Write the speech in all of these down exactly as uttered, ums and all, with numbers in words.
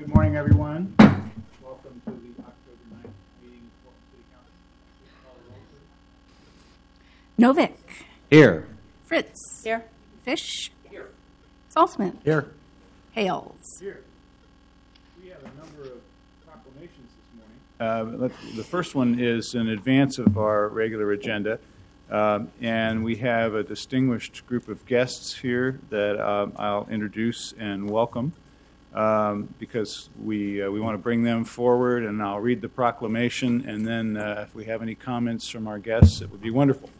Good morning, everyone. Welcome to the October ninth meeting of Portland City Council. Novick. Here. Fritz. Here. Fish. Here. Saltzman. Here. Hales. Here. We have a number of proclamations this morning. Uh, let, the first one is in advance of our regular agenda, uh, and we have a distinguished group of guests here that um, I'll introduce and welcome. Um, because we uh, we want to bring them forward, and I'll read the proclamation, and then uh, if we have any comments from our guests, it would be wonderful.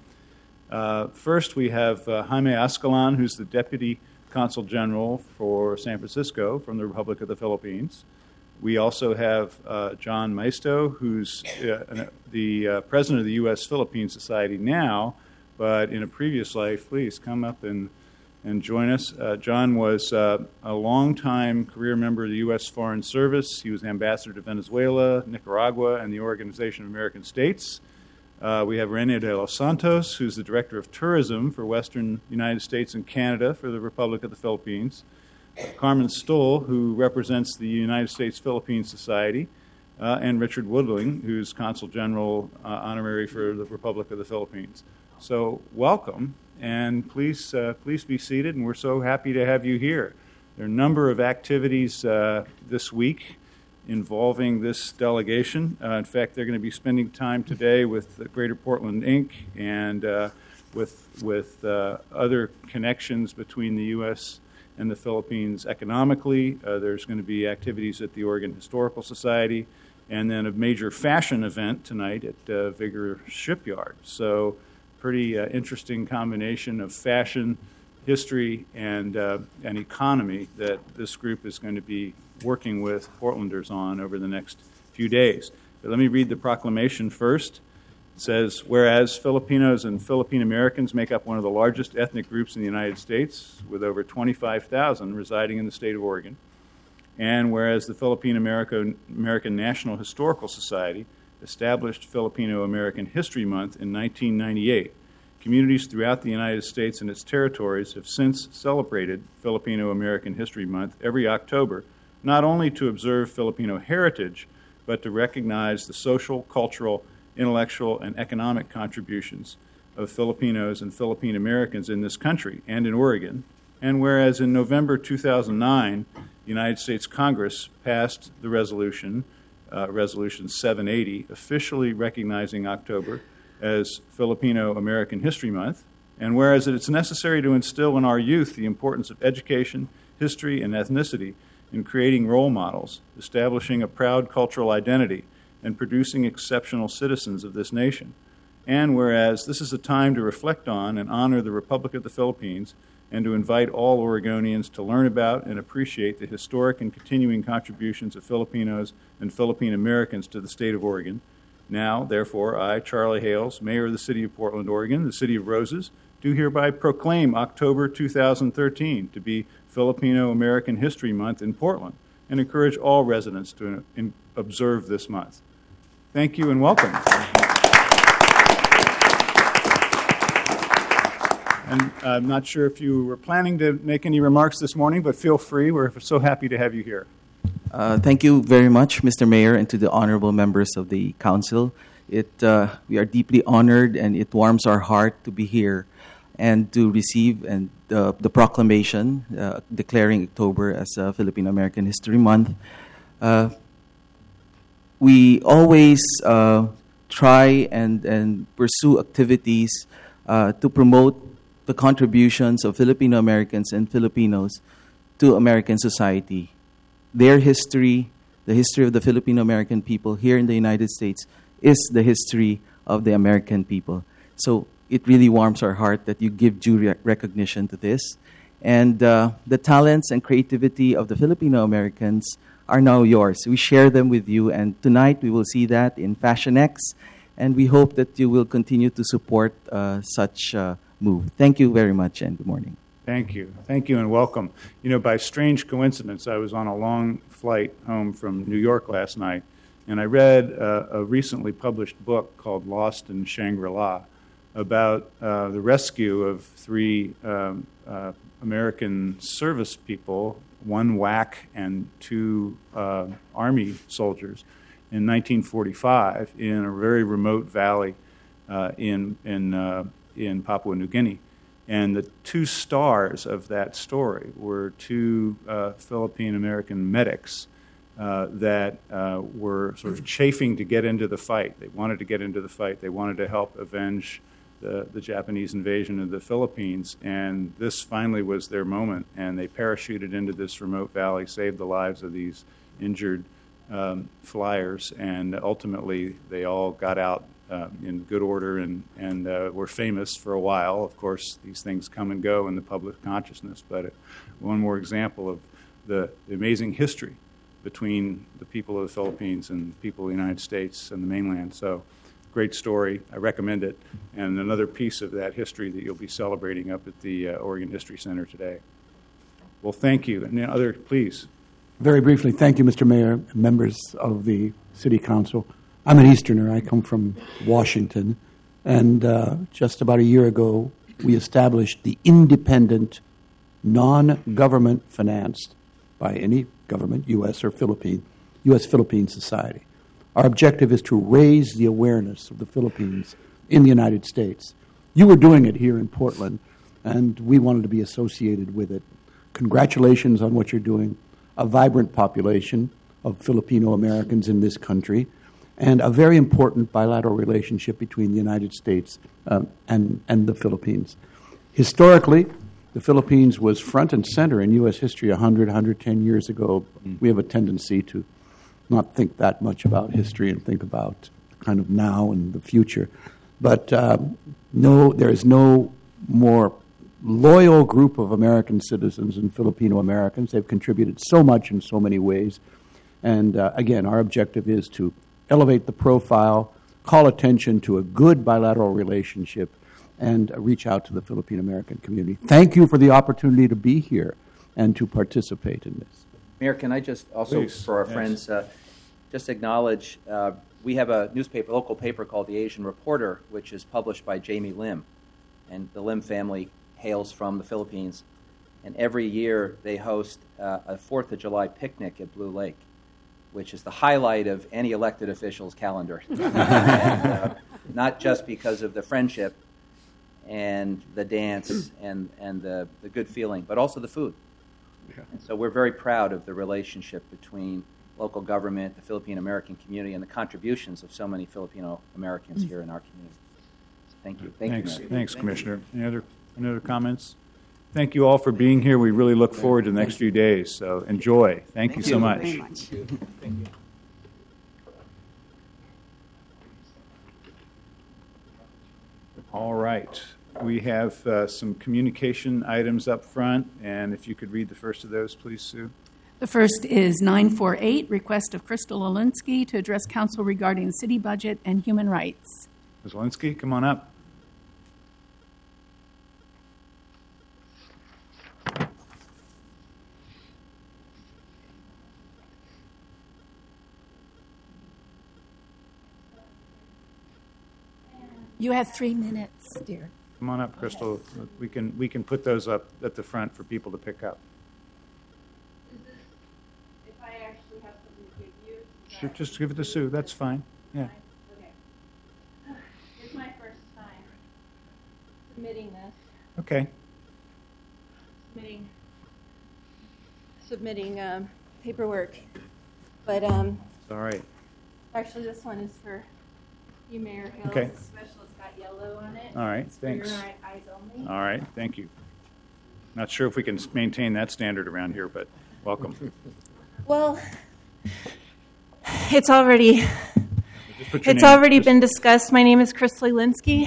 Uh, first, we have uh, Jaime Ascalon, who's the Deputy Consul General for San Francisco from the Republic of the Philippines. We also have uh, John Maisto, who's uh, the uh, President of the U S Philippine Society now, but in a previous life. Please come up and and join us. Uh, John was uh, a longtime career member of the U S Foreign Service. He was ambassador to Venezuela, Nicaragua, and the Organization of American States. Uh, we have Rene de los Santos, who's the Director of Tourism for Western United States and Canada for the Republic of the Philippines. Uh, Carmen Stoll, who represents the United States Philippine Society, uh, and Richard Woodling, who's Consul General uh, Honorary for the Republic of the Philippines. So welcome. And please, uh, please be seated, and we're so happy to have you here. There are a number of activities uh, this week involving this delegation. Uh, in fact, they're going to be spending time today with Greater Portland, Incorporated and uh, with with uh, other connections between the U S and the Philippines economically. Uh, there's going to be activities at the Oregon Historical Society, and then a major fashion event tonight at uh, Vigor Shipyard. So. Pretty uh, interesting combination of fashion, history, and uh, and economy that this group is going to be working with Portlanders on over the next few days. But let me read the proclamation first. It says, whereas Filipinos and Philippine Americans make up one of the largest ethnic groups in the United States, with over twenty-five thousand residing in the state of Oregon, and whereas the Philippine American, American National Historical Society established Filipino-American History Month in nineteen ninety-eight. Communities throughout the United States and its territories have since celebrated Filipino-American History Month every October, not only to observe Filipino heritage, but to recognize the social, cultural, intellectual, and economic contributions of Filipinos and Philippine Americans in this country and in Oregon. And whereas in November two thousand nine, the United States Congress passed the resolution Uh, Resolution seven eighty, officially recognizing October as Filipino-American History Month, and whereas it's necessary to instill in our youth the importance of education, history, and ethnicity in creating role models, establishing a proud cultural identity, and producing exceptional citizens of this nation, and whereas this is a time to reflect on and honor the Republic of the Philippines and to invite all Oregonians to learn about and appreciate the historic and continuing contributions of Filipinos and Philippine Americans to the state of Oregon. Now, therefore, I, Charlie Hales, Mayor of the City of Portland, Oregon, the City of Roses, do hereby proclaim October two thousand thirteen to be Filipino-American History Month in Portland and encourage all residents to in, observe this month. Thank you and welcome. And I'm not sure if you were planning to make any remarks this morning, but feel free. We're so happy to have you here. Uh, thank you very much, Mister Mayor, and to the honorable members of the council. It uh, we are deeply honored, and it warms our heart to be here and to receive and uh, the proclamation uh, declaring October as uh, Filipino-American History Month. Uh, we always uh, try and, and pursue activities uh, to promote the contributions of Filipino Americans and Filipinos to American society. Their history, the history of the Filipino American people here in the United States, is the history of the American people. So it really warms our heart that you give due rec- recognition to this. And uh, the talents and creativity of the Filipino Americans are now yours. We share them with you, and tonight we will see that in Fashion X, and we hope that you will continue to support uh, such uh, move. Thank you very much, and good morning. Thank you. Thank you and welcome. You know, by strange coincidence, I was on a long flight home from New York last night, and I read uh, a recently published book called Lost in Shangri-La about uh, the rescue of three um, uh, American service people, one W A C and two uh, Army soldiers, in nineteen forty-five in a very remote valley uh, in in uh, in Papua New Guinea. And the two stars of that story were two uh, Philippine American medics uh, that uh, were sort of chafing to get into the fight. They wanted to get into the fight. They wanted to help avenge the, the Japanese invasion of the Philippines. And this finally was their moment. And they parachuted into this remote valley, saved the lives of these injured um, flyers, and ultimately they all got out Uh, in good order and, and uh, were famous for a while. Of course, these things come and go in the public consciousness, but uh, one more example of the, the amazing history between the people of the Philippines and the people of the United States and the mainland. So, great story. I recommend it. And another piece of that history that you'll be celebrating up at the uh, Oregon History Center today. Well, thank you. And the other, please. Very briefly, thank you, Mister Mayor, members of the City Council. I'm an Easterner. I come from Washington. And uh, just about a year ago, we established the independent, non-government financed by any government, U S or Philippine, U S Philippine Society. Our objective is to raise the awareness of the Philippines in the United States. You were doing it here in Portland, and we wanted to be associated with it. Congratulations on what you're doing. A vibrant population of Filipino Americans in this country, and a very important bilateral relationship between the United States um, and, and the Philippines. Historically, the Philippines was front and center in U S history one hundred, one hundred ten years ago. We have a tendency to not think that much about history and think about kind of now and the future. But um, no, there is no more loyal group of American citizens than Filipino Americans. They've contributed so much in so many ways. And uh, again, our objective is to elevate the profile, call attention to a good bilateral relationship, and uh, reach out to the Philippine American community. Thank you for the opportunity to be here and to participate in this. Mayor, can I just also, Please. for our Yes. friends, uh, just acknowledge uh, we have a newspaper, local paper called The Asian Reporter, which is published by Jamie Lim. And the Lim family hails from the Philippines. And every year they host uh, a fourth of July picnic at Blue Lake, which is the highlight of any elected official's calendar. and, uh, not just because of the friendship and the dance and, and the, the good feeling, but also the food. Yeah. And so we're very proud of the relationship between local government, the Philippine American community, and the contributions of so many Filipino Americans here in our community. Thank you. Thank Thanks, you, Mayor. thanks, Commissioner. Any other, any other comments? Thank you all for being here. We really look forward to the next few days. So enjoy. Thank, you so much. Very much. All right. We have uh, some communication items up front, and if you could read the first of those, please, Sue. The first is nine forty-eight, request of Crystal Olinsky to address council regarding city budget and human rights. Miz Linsky, come on up. You have three minutes, dear. Come on up, Crystal. We can we can put those up at the front for people to pick up. Is this, if I actually have something to give you? is Sure, that- just give it to Sue. That's fine. Yeah. Okay. It's my first time submitting this, Okay. submitting, submitting um, paperwork. But um, It's all right. actually, this one is for you, Mayor Hill. Okay. It's special. It's got yellow on it. All right, It's for your thanks. eye- eyes only. All right. Thank you. Not sure if we can s- maintain that standard around here, but welcome. Well, it's already Just put your it's name- already just- been discussed. My name is Crystal Linsky.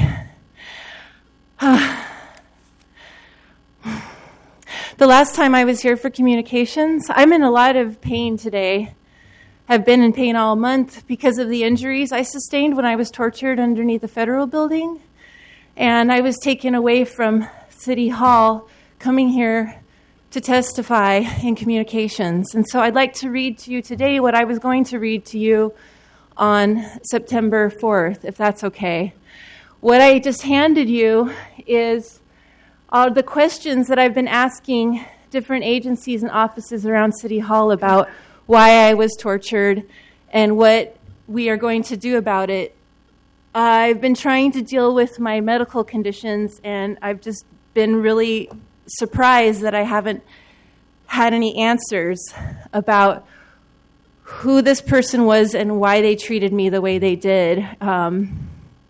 The last time I was here for communications, I'm in a lot of pain today. Have been in pain all month because of the injuries I sustained when I was tortured underneath the federal building. And I was taken away from City Hall, coming here to testify in communications. And so I'd like to read to you today what I was going to read to you on September fourth, if that's okay. what I just handed you is all the questions that I've been asking different agencies and offices around City Hall about why I was tortured and what we are going to do about it. I've been trying to deal with my medical conditions, and I've just been really surprised that I haven't had any answers about who this person was and why they treated me the way they did. Um,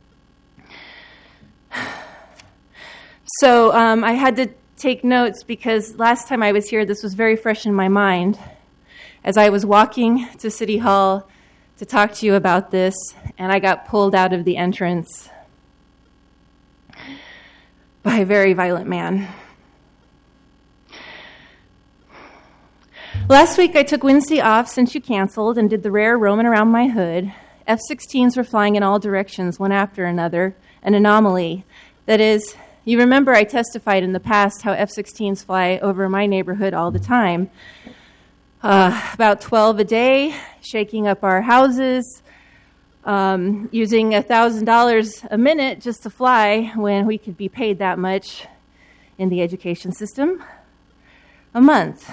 so um, I had to take notes because last time I was here, this was very fresh in my mind. As I was walking to City Hall to talk to you about this, and I got pulled out of the entrance by a very violent man. Last week I took Wednesday off since you canceled and did the rare roaming around my hood. F sixteens were flying in all directions, one after another, an anomaly. That is, you remember I testified in the past how F sixteens fly over my neighborhood all the time. Uh, about twelve a day, shaking up our houses, um, using one thousand dollars a minute just to fly when we could be paid that much in the education system a month.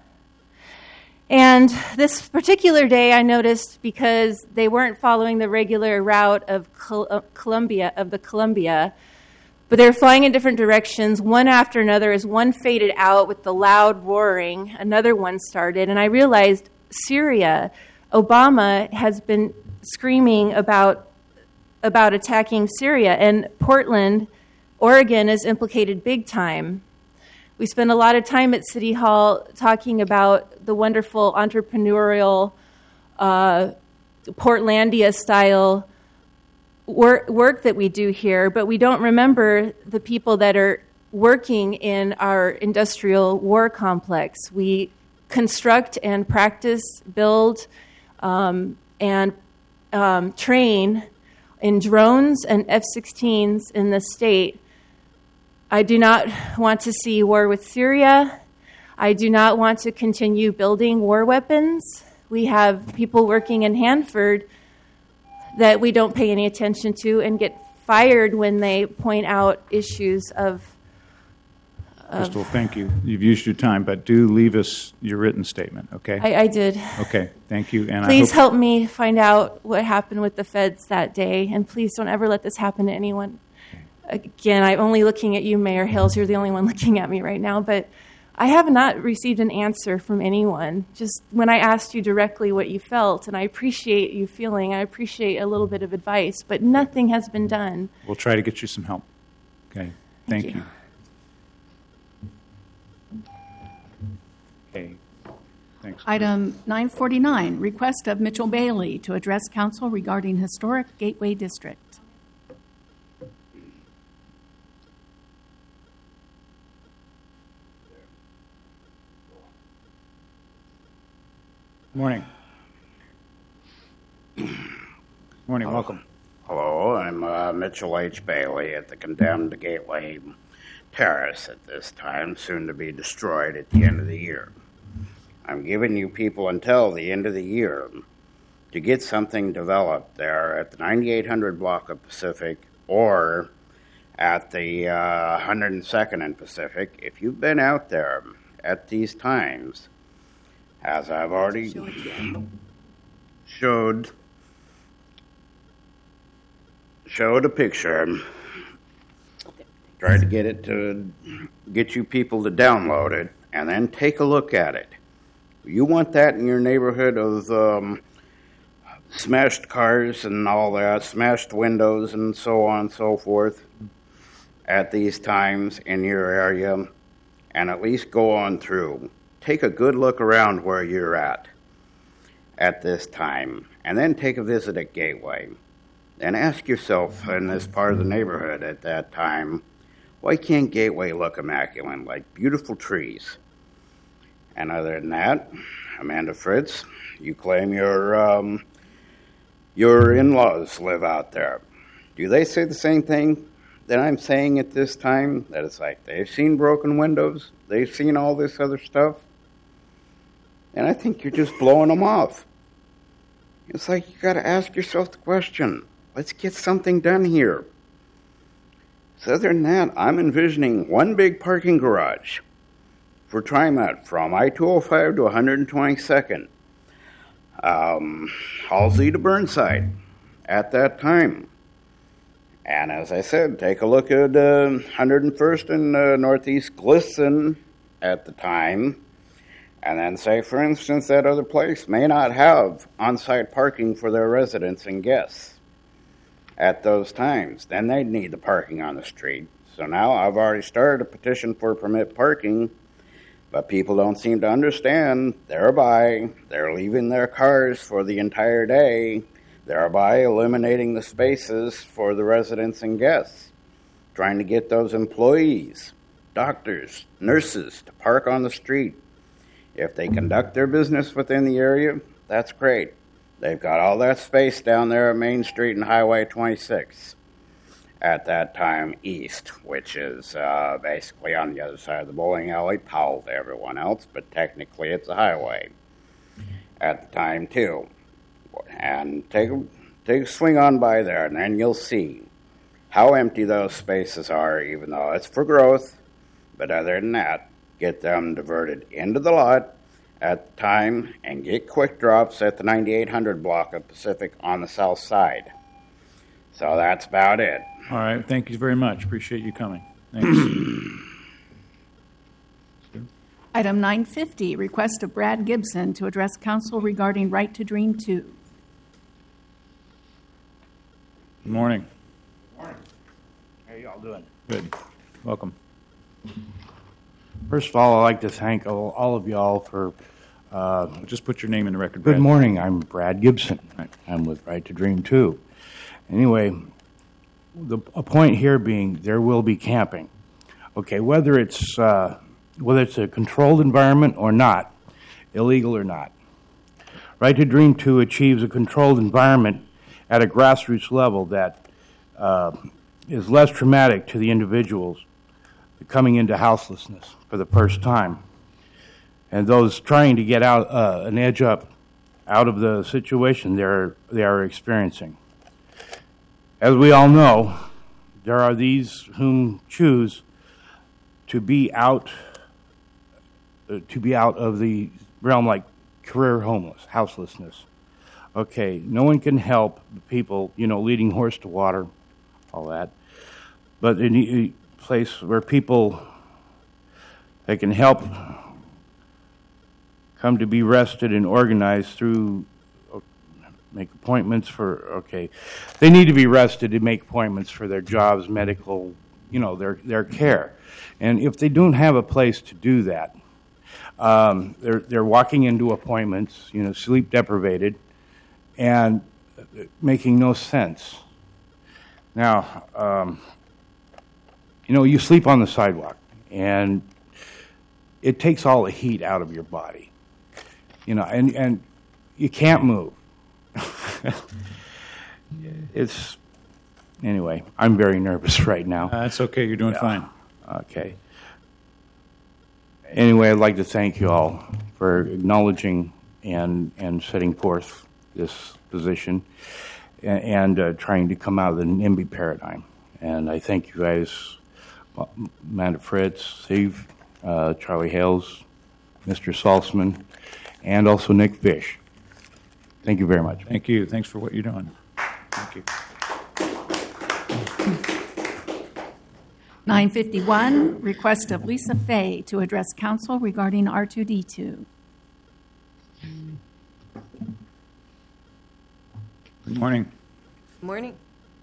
And this particular day I noticed because they weren't following the regular route of Col- Columbia, of the Columbia, but they were flying in different directions, one after another. As one faded out with the loud roaring, another one started, and I realized Syria, Obama has been screaming about about attacking Syria, and Portland, Oregon is implicated big time. We spend a lot of time at City Hall talking about the wonderful entrepreneurial uh, Portlandia-style work, work that we do here, but we don't remember the people that are working in our industrial war complex. We construct and practice, build, um, and um, train in drones and F sixteens in the state. I do not want to see war with Syria. I do not want to continue building war weapons. We have people working in Hanford that we don't pay any attention to and get fired when they point out issues of... of Crystal, thank you. You've used your time, but do leave us your written statement, okay? I, I did. Okay, thank you. And Please I hope help me find out what happened with the feds that day, and please don't ever let this happen to anyone. Again, I'm only looking at you, Mayor Hales. You're the only one looking at me right now, but I have not received an answer from anyone. Just when I asked you directly what you felt, and I appreciate you feeling, I appreciate a little bit of advice, but nothing has been done. We'll try to get you some help. Okay, thank, Thank you. you. Okay, thanks. Item nine forty-nine, request of Mitchell Bailey to address council regarding historic Gateway District. Morning. Morning, welcome. Hello, I'm uh, Mitchell H. Bailey at the condemned Gateway Terrace at this time, soon to be destroyed at the end of the year. I'm giving you people until the end of the year to get something developed there at the ninety-eight hundred block of Pacific or at the uh, one hundred second and Pacific. If you've been out there at these times, as I've already showed, showed a picture, tried to get it to get you people to download it, and then take a look at it. You want that in your neighborhood of um, smashed cars and all that, smashed windows and so on and so forth at these times in your area, and at least go on through. Take a good look around where you're at at this time, and then take a visit at Gateway. And ask yourself in this part of the neighborhood at that time, why can't Gateway look immaculate, like beautiful trees? And other than that, Amanda Fritz, you claim your um, your in-laws live out there. Do they say the same thing that I'm saying at this time? That it's like they've seen broken windows, they've seen all this other stuff? And I think you're just blowing them off. It's like you got to ask yourself the question, let's get something done here. So other than that, I'm envisioning one big parking garage for TriMet from I two oh five to one twenty-second, um, Halsey to Burnside at that time. And as I said, take a look at uh, one hundred first and uh, Northeast Glisson at the time, and then say, for instance, that other place may not have on-site parking for their residents and guests at those times. Then they'd need the parking on the street. So now I've already started a petition for permit parking, but people don't seem to understand, thereby they're leaving their cars for the entire day, thereby eliminating the spaces for the residents and guests, trying to get those employees, doctors, nurses to park on the street. If they conduct their business within the area, that's great. They've got all that space down there at Main Street and Highway twenty-six at that time east, which is uh, basically on the other side of the bowling alley, towel to everyone else, but technically it's a highway at the time too. And take a, take a swing on by there, and then you'll see how empty those spaces are, even though it's for growth. But other than that, get them diverted into the lot at the time and get quick drops at the ninety-eight hundred block of Pacific on the south side. So that's about it. All right. Thank you very much. Appreciate you coming. Thanks. Item nine fifty, request of Brad Gibson to address council regarding Right to Dream two. Good morning. Morning. How y'all doing? Good. Welcome. First of all, I'd like to thank all, all of y'all for... Uh, Just put your name in the record, good Brad. morning. I'm Brad Gibson. Right. I'm with Right to Dream two. Anyway, the a point here being there will be camping. Okay, whether it's uh, whether it's a controlled environment or not, illegal or not. Right to Dream two achieves a controlled environment at a grassroots level that uh, is less traumatic to the individuals coming into houselessness for the first time, and those trying to get out uh, an edge up out of the situation they're they are experiencing. As we all know, there are these whom choose to be out uh, to be out of the realm like career homeless, houselessness. Okay, no one can help the people, you know, leading horse to water, all that. But in a place where people, they can help come to be rested and organized through, make appointments for, okay, they need to be rested to make appointments for their jobs, medical, you know, their, their care. And if they don't have a place to do that, um, they're, they're walking into appointments, you know, sleep deprivated, and making no sense. Now, um, you know, you sleep on the sidewalk, and it takes all the heat out of your body, you know, and, and you can't move. It's, anyway, I'm very nervous right now. Uh, that's okay. You're doing Yeah. fine. Okay. Anyway, I'd like to thank you all for acknowledging and, and setting forth this position and, and uh, trying to come out of the NIMBY paradigm. And I thank you guys, Amanda Fritz, Steve, uh, Charlie Hales, Mister Salzman, and also Nick Fish. Thank you very much. Thank you. Thanks for what you're doing. Thank you. nine fifty-one, request of Lisa Fay to address council regarding R two D two. Good morning. Morning.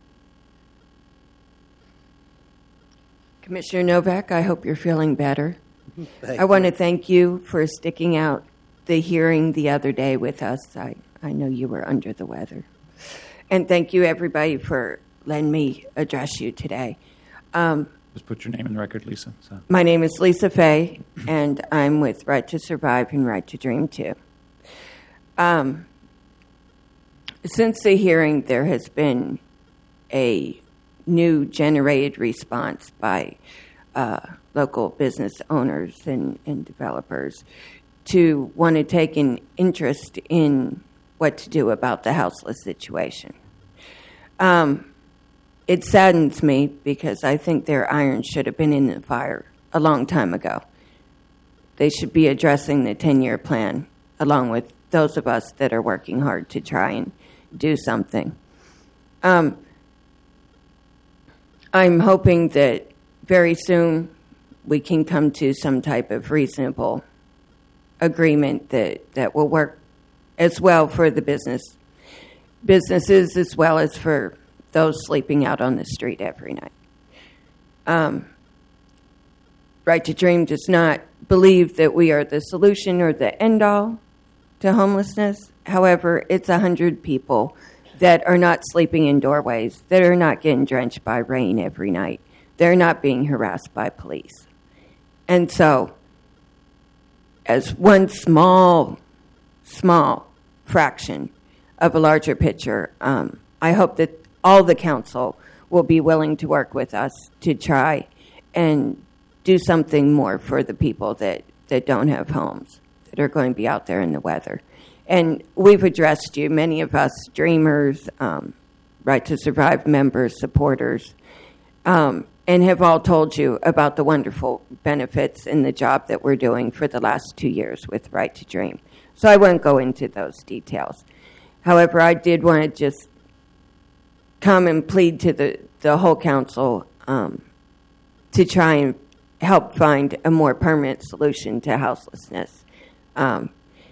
Commissioner Novak, I hope you're feeling better. I want to thank you for sticking out the hearing the other day with us. I, I know you were under the weather. And thank you, everybody, for letting me address you today. Um, Just put your name in the record, Lisa. So. my name is Lisa Fay, and I'm with Right to Survive and Right to Dream too. Um, since the hearing, there has been a new generated response by uh, local business owners and, and developers to want to take an interest in what to do about the houseless situation. Um, it saddens me because I think their iron should have been in the fire a long time ago. They should be addressing the ten-year plan along with those of us that are working hard to try and do something. Um, I'm hoping that very soon we can come to some type of reasonable agreement that, that will work as well for the business businesses as well as for those sleeping out on the street every night. Um, Right to Dream does not believe that we are the solution or the end-all to homelessness. However, it's one hundred people that are not sleeping in doorways, that are not getting drenched by rain every night. They're not being harassed by police. And so, as one small, small fraction of a larger picture, um, I hope that all the council will be willing to work with us to try and do something more for the people that, that don't have homes, that are going to be out there in the weather. And we've addressed you, many of us dreamers, um, Right to Survive members, supporters, um, and have all told you about the wonderful benefits in the job that we're doing for the last two years with Right to Dream. So I won't go into those details. However, I did want to just come and plead to the, the whole council um, to try and help find a more permanent solution to houselessness. Um,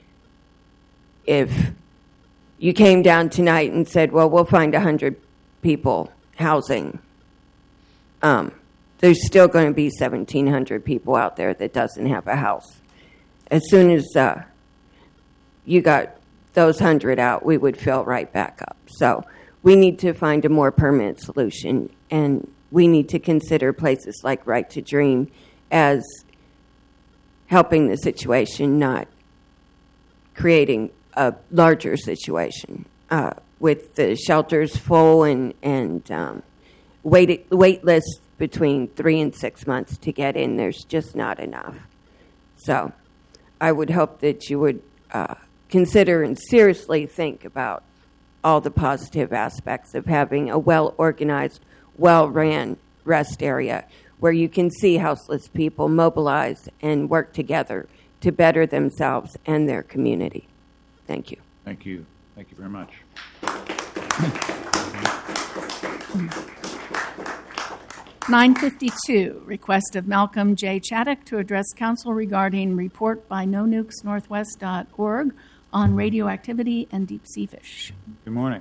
if you came down tonight and said, well, we'll find one hundred people housing, um, there's still going to be seventeen hundred people out there that doesn't have a house. As soon as uh, you got those one hundred out, we would fill right back up. So we need to find a more permanent solution, and we need to consider places like Right to Dream as helping the situation, not creating a larger situation. Uh, with the shelters full and, and um, wait, wait lists between three and six months to get in, there's just not enough. So I would hope that you would uh, consider and seriously think about all the positive aspects of having a well-organized, well-ran rest area where you can see houseless people mobilize and work together to better themselves and their community. Thank you. Thank you. Thank you very much. nine fifty-two, request of Malcolm J. Chaddock to address council regarding report by no nukes northwest dot org on radioactivity and deep sea fish. Good morning.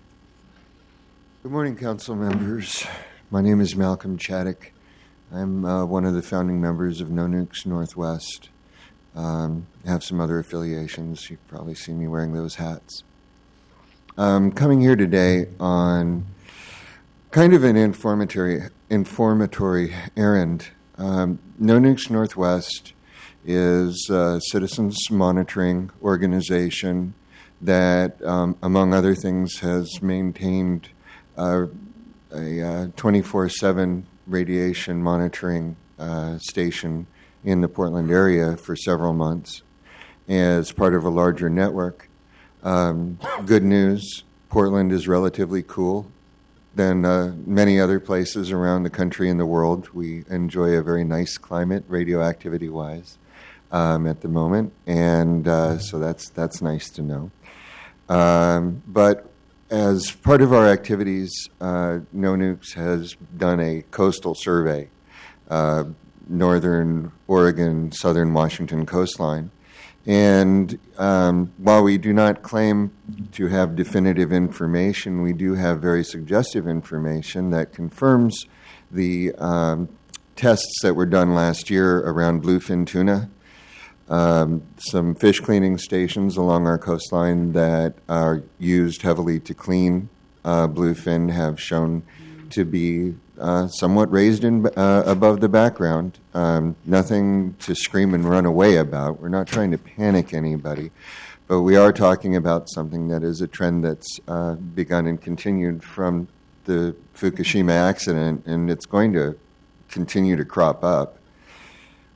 Good morning, council members. My name is Malcolm Chaddock. I'm uh, one of the founding members of No Nukes Northwest. Um, I have some other affiliations. You've probably seen me wearing those hats. I'm coming here today on kind of an informatory, informatory errand. Um, No Nukes Northwest is a citizens monitoring organization that, um, among other things, has maintained uh, a twenty-four seven radiation monitoring uh, station in the Portland area for several months as part of a larger network. Um, good news, Portland is relatively cool than uh, many other places around the country and the world. We enjoy a very nice climate, radioactivity-wise, um, at the moment, and uh, so that's that's nice to know. Um, but as part of our activities, uh, No Nukes has done a coastal survey, uh, northern Oregon, southern Washington coastline. And um, while we do not claim to have definitive information, we do have very suggestive information that confirms the um, tests that were done last year around bluefin tuna. Um, some fish cleaning stations along our coastline that are used heavily to clean uh, bluefin have shown to be uh, somewhat raised in, uh, above the background. Um, nothing to scream and run away about. We're not trying to panic anybody, but we are talking about something that is a trend that's uh, begun and continued from the Fukushima accident, and it's going to continue to crop up.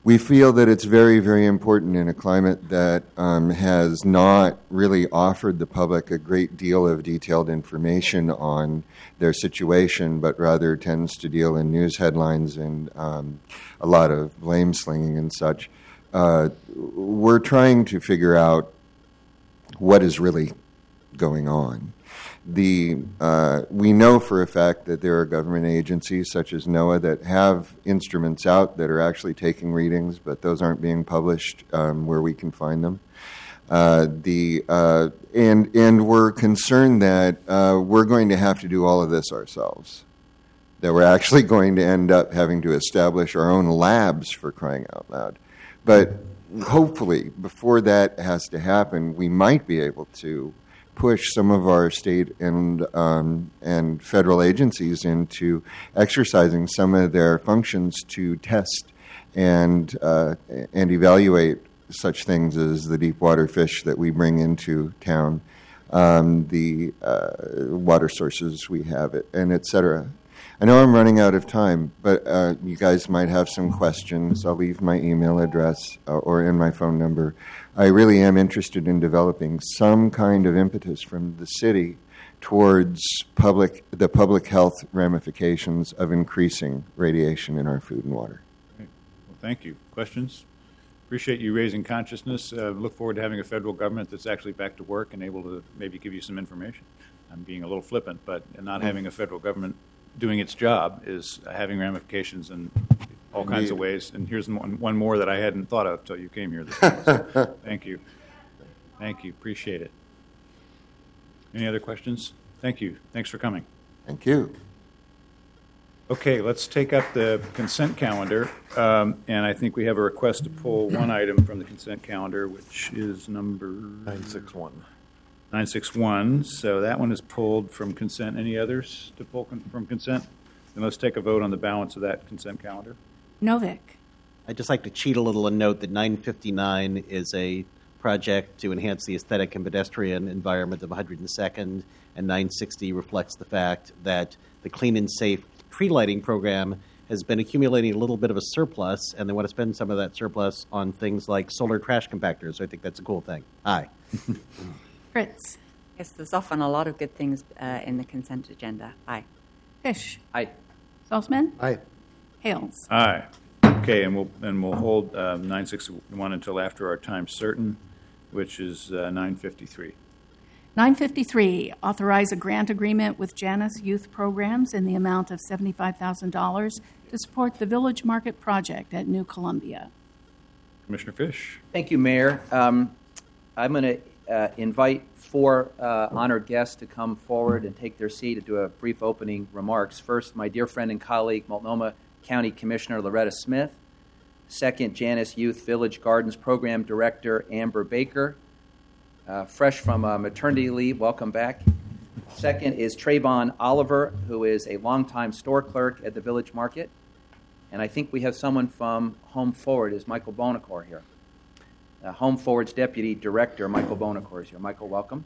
we feel that it's very, very important in a climate that um, has not really offered the public a great deal of detailed information on their situation, but rather tends to deal in news headlines and um, a lot of blame slinging and such. Uh, we're trying to figure out what is really going on. The uh, we know for a fact that there are government agencies such as NOAA that have instruments out that are actually taking readings, but those aren't being published um, where we can find them. Uh, the uh, and and we're concerned that uh, we're going to have to do all of this ourselves. That we're actually going to end up having to establish our own labs, for crying out loud. But hopefully, before that has to happen, we might be able to push some of our state and um, and federal agencies into exercising some of their functions to test and uh, and evaluate such things as the deep water fish that we bring into town, um, the uh, water sources we have, it, and et cetera. I know I'm running out of time, but uh, you guys might have some questions. I'll leave my email address uh, or in my phone number. I really am interested in developing some kind of impetus from the city towards public the public health ramifications of increasing radiation in our food and water. Great. Well, thank you. Questions? Appreciate you raising consciousness. Uh, look forward to having a federal government that's actually back to work and able to maybe give you some information. I'm being a little flippant, but not mm-hmm. having a federal government doing its job is having ramifications in all Indeed. Kinds of ways. And here's one, one more that I hadn't thought of until you came here this morning. So thank you. Thank you. Appreciate it. Any other questions? Thank you. Thanks for coming. Thank you. Okay, let's take up the consent calendar. Um, and I think we have a request to pull one item from the consent calendar, which is number nine sixty-one. nine sixty-one. So that one is pulled from consent. Any others to pull con- from consent? Then let's take a vote on the balance of that consent calendar. Novick. I'd just like to cheat a little and note that nine fifty-nine is a project to enhance the aesthetic and pedestrian environment of one hundred second, and nine sixty reflects the fact that the Clean and Safe tree lighting program has been accumulating a little bit of a surplus, and they want to spend some of that surplus on things like solar trash compactors. So I think that's a cool thing. Aye. Fritz. Yes, there's often a lot of good things uh, in the consent agenda. Aye. Fish. Aye. Saltzman. Aye. Hales. Aye. Okay, and we'll and we'll hold uh, nine sixty-one until after our time certain, which is uh, nine fifty-three. nine fifty-three, authorize a grant agreement with Janus Youth Programs in the amount of seventy-five thousand dollars to support the Village Market project at New Columbia. Commissioner Fish. Thank you, Mayor. Um, I'm going to uh, invite four uh, honored guests to come forward and take their seat and do a brief opening remarks. First, my dear friend and colleague, Multnomah County Commissioner Loretta Smith. Second, Janus Youth Village Gardens Program Director Amber Baker. Uh, fresh from uh, maternity leave, welcome back. Second is Trayvon Oliver, who is a longtime store clerk at the Village Market. And I think we have someone from Home Forward. Is Michael Bonacore here? Uh, Home Forward's Deputy Director, Michael Bonacore, is here. Michael, welcome.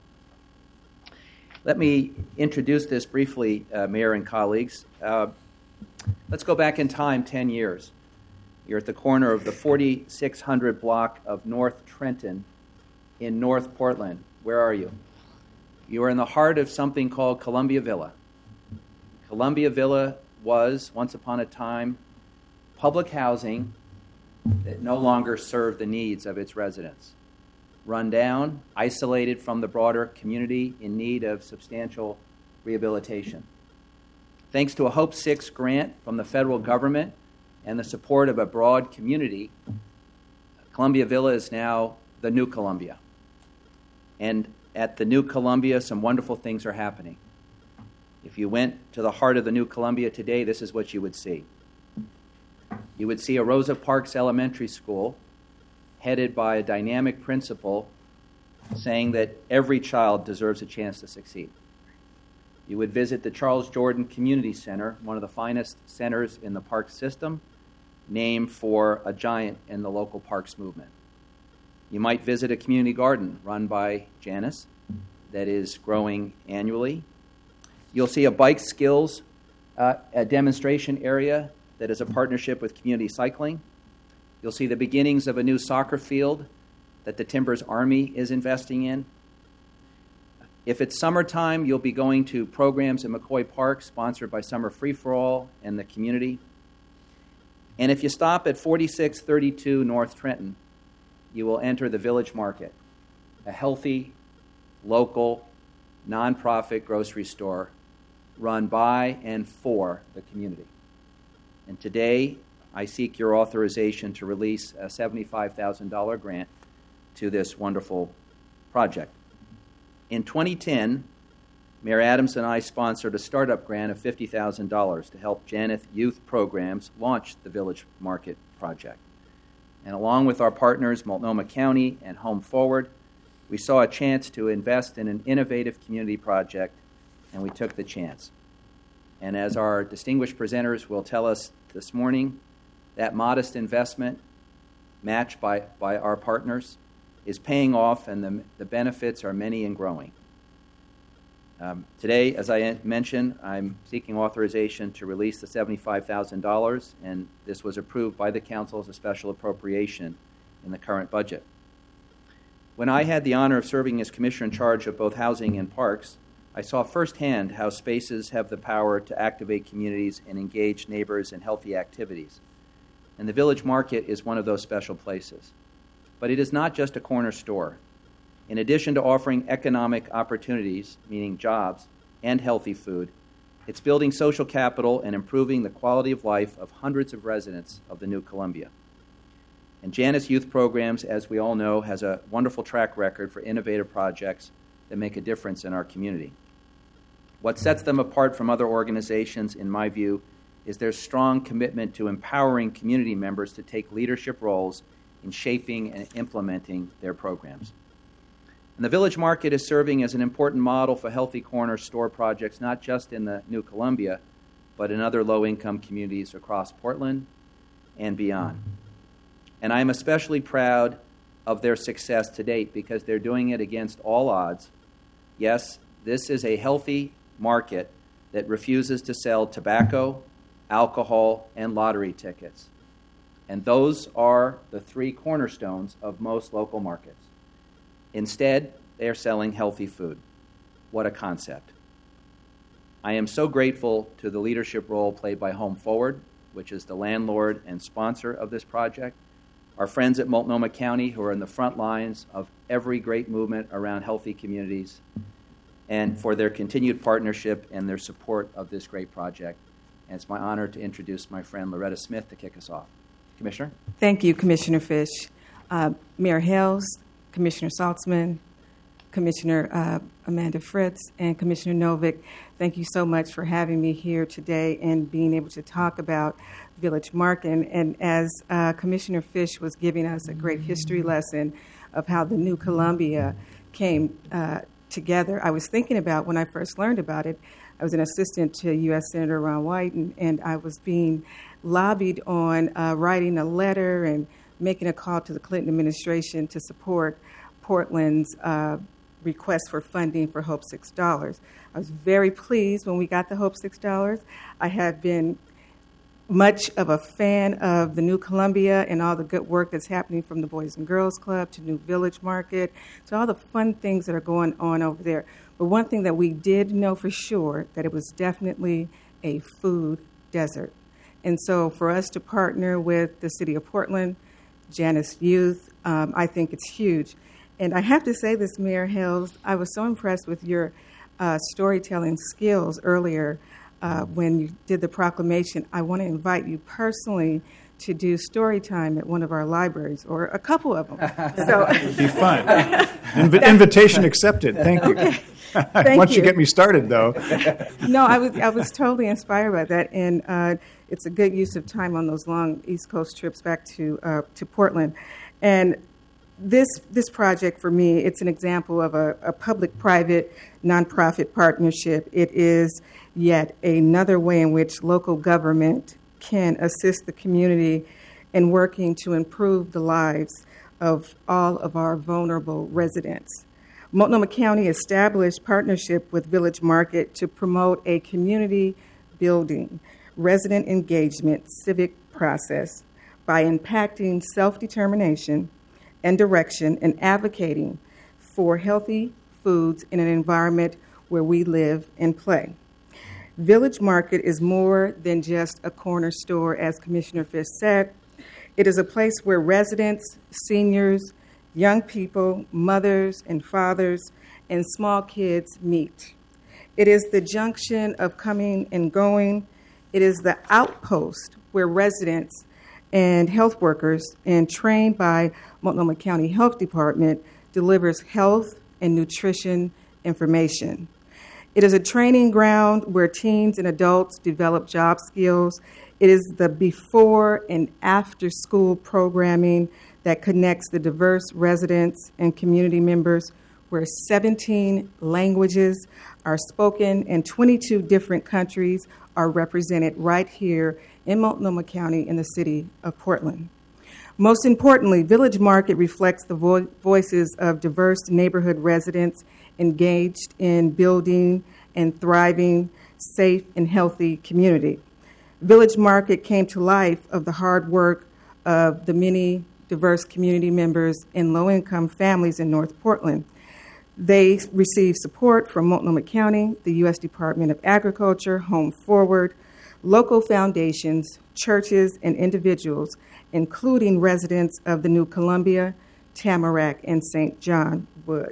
Let me introduce this briefly, uh, Mayor and colleagues. Uh, let's go back in time ten years. You're at the corner of the forty-six hundred block of North Trenton in North Portland. Where are you? You are in the heart of something called Columbia Villa. Columbia Villa was, once upon a time, public housing that no longer served the needs of its residents. Run down, isolated from the broader community, in need of substantial rehabilitation. Thanks to a Hope six grant from the federal government and the support of a broad community, Columbia Villa is now the New Columbia. And at the New Columbia, some wonderful things are happening. If you went to the heart of the New Columbia today, this is what you would see. You would see a Rosa Parks Elementary School headed by a dynamic principal saying that every child deserves a chance to succeed. You would visit the Charles Jordan Community Center, one of the finest centers in the park system, named for a giant in the local parks movement. You might visit a community garden run by Janus that is growing annually. You'll see a bike skills uh, a demonstration area that is a partnership with Community Cycling. You'll see the beginnings of a new soccer field that the Timbers Army is investing in. If it's summertime, you'll be going to programs at McCoy Park sponsored by Summer Free For All and the community. And if you stop at forty-six thirty-two North Trenton, you will enter the Village Market, a healthy, local, nonprofit grocery store run by and for the community. And today, I seek your authorization to release a seventy-five thousand dollars grant to this wonderful project. In twenty ten, Mayor Adams and I sponsored a startup grant of fifty thousand dollars to help Janeth Youth Programs launch the Village Market project. And along with our partners, Multnomah County and Home Forward, we saw a chance to invest in an innovative community project, and we took the chance. And as our distinguished presenters will tell us this morning, that modest investment, matched by, by our partners, is paying off, and the, the benefits are many and growing. Um, today, as I mentioned, I'm seeking authorization to release the seventy-five thousand dollars, and this was approved by the Council as a special appropriation in the current budget. When I had the honor of serving as Commissioner in charge of both housing and parks, I saw firsthand how spaces have the power to activate communities and engage neighbors in healthy activities. And the Village Market is one of those special places. But it is not just a corner store. In addition to offering economic opportunities, meaning jobs, and healthy food, it's building social capital and improving the quality of life of hundreds of residents of the New Columbia. And Janus Youth Programs, as we all know, has a wonderful track record for innovative projects that make a difference in our community. What sets them apart from other organizations, in my view, is their strong commitment to empowering community members to take leadership roles in shaping and implementing their programs. And the Village Market is serving as an important model for healthy corner store projects, not just in the New Columbia, but in other low-income communities across Portland and beyond. And I'm especially proud of their success to date because they're doing it against all odds. Yes, this is a healthy market that refuses to sell tobacco, alcohol, and lottery tickets. And those are the three cornerstones of most local markets. Instead, they are selling healthy food. What a concept. I am so grateful to the leadership role played by Home Forward, which is the landlord and sponsor of this project, our friends at Multnomah County, who are in the front lines of every great movement around healthy communities, and for their continued partnership and their support of this great project. And it's my honor to introduce my friend Loretta Smith to kick us off. Commissioner? Thank you, Commissioner Fish. Uh, Mayor Hales, Commissioner Saltzman, Commissioner uh, Amanda Fritz, and Commissioner Novick, thank you so much for having me here today and being able to talk about Village Market. And, and as uh, Commissioner Fish was giving us a great history lesson of how the New Columbia came uh, together, I was thinking about when I first learned about it, I was an assistant to U S Senator Ron Wyden, and I was being lobbied on uh, writing a letter and making a call to the Clinton administration to support Portland's uh, request for funding for Hope six dollars. I was very pleased when we got the Hope six dollars. I have been much of a fan of the New Columbia and all the good work that's happening from the Boys and Girls Club to New Village Market to all the fun things that are going on over there. But one thing that we did know for sure, that it was definitely a food desert. And so for us to partner with the City of Portland, Janus Youth, um, I think it's huge. And I have to say this, Mayor Hales, I was so impressed with your uh, storytelling skills earlier uh, when you did the proclamation. I want to invite you personally to do story time at one of our libraries, or a couple of them. So it would be fun. Inv- invitation accepted. Thank you. Okay. Thank Once you. you get me started, though. No, I was I was totally inspired by that, and uh, it's a good use of time on those long East Coast trips back to uh, to Portland. And this this project for me, it's an example of a, a public-private nonprofit partnership. It is yet another way in which local government can assist the community in working to improve the lives of all of our vulnerable residents. Multnomah County established partnership with Village Market to promote a community building, resident engagement, civic process by impacting self-determination and direction and advocating for healthy foods in an environment where we live and play. Village Market is more than just a corner store, as Commissioner Fish said. It is a place where residents, seniors, young people, mothers and fathers, and small kids meet. It is the junction of coming and going. It is the outpost where residents and health workers, and trained by Multnomah County Health Department, delivers health and nutrition information. It is a training ground where teens and adults develop job skills. It is the before and after school programming that connects the diverse residents and community members, where seventeen languages are spoken and twenty-two different countries are represented right here in Multnomah County in the city of Portland. Most importantly, Village Market reflects the vo- voices of diverse neighborhood residents engaged in building and thriving, safe and healthy community. Village Market came to life of the hard work of the many diverse community members and low-income families in North Portland. They receive support from Multnomah County, the U S Department of Agriculture, Home Forward, local foundations, churches, and individuals, including residents of the New Columbia, Tamarack, and Saint John Wood.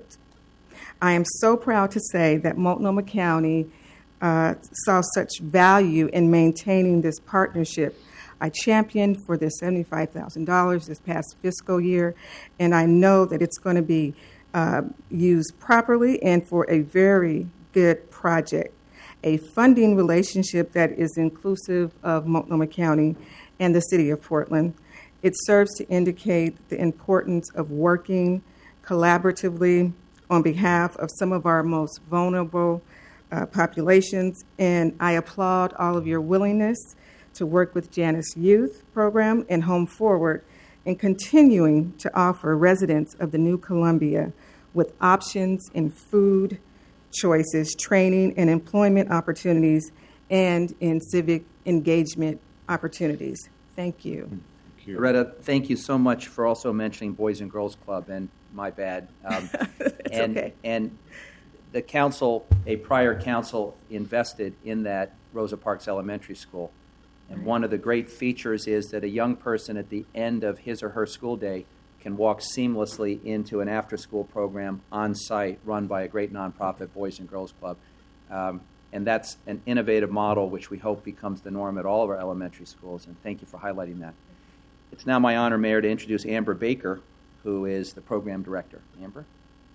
I am so proud to say that Multnomah County uh, saw such value in maintaining this partnership. I championed for this seventy-five thousand dollars this past fiscal year, and I know that it's going to be uh, used properly and for a very good project. A funding relationship that is inclusive of Multnomah County and the city of Portland. It serves to indicate the importance of working collaboratively on behalf of some of our most vulnerable uh, populations, and I applaud all of your willingness to work with Janus Youth Program and Home Forward in continuing to offer residents of the New Columbia with options in food choices, training and employment opportunities, and in civic engagement opportunities. Thank you. Thank you. Loretta, thank you so much for also mentioning Boys and Girls Club, and my bad. Um, it's and, okay. And the council, a prior council, invested in that Rosa Parks Elementary School. And right. One of the great features is that a young person at the end of his or her school day can walk seamlessly into an after-school program on site run by a great nonprofit, Boys and Girls Club. Um, and that's an innovative model which we hope becomes the norm at all of our elementary schools. And thank you for highlighting that. It's now my honor, Mayor, to introduce Amber Baker, who is the program director. Amber?